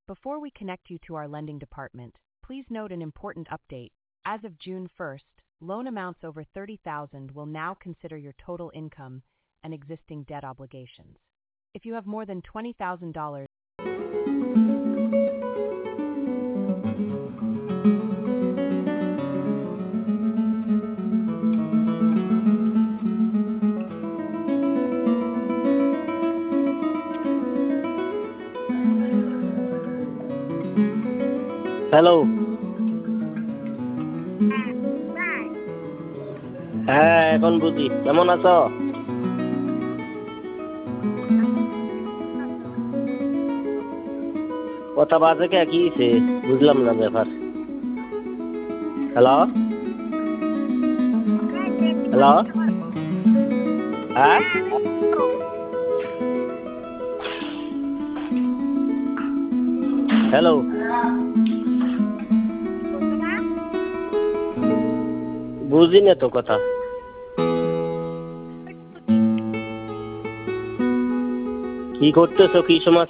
Before we connect you to our lending department, please note an important update. As of June 1st, loan amounts over $30,000 will now consider your total income and existing debt obligations. If you have more than $20,000, hello. হ্যাঁ, এখন বুঝি। কেমন আছো? কথা বাজে কে, কি হইছে? বুঝলাম না ব্যাপার। Hello hello. হ্যাঁ, হ্যালো। বুঝি না তো কথা। কি করতেছো? কি সমস্যা?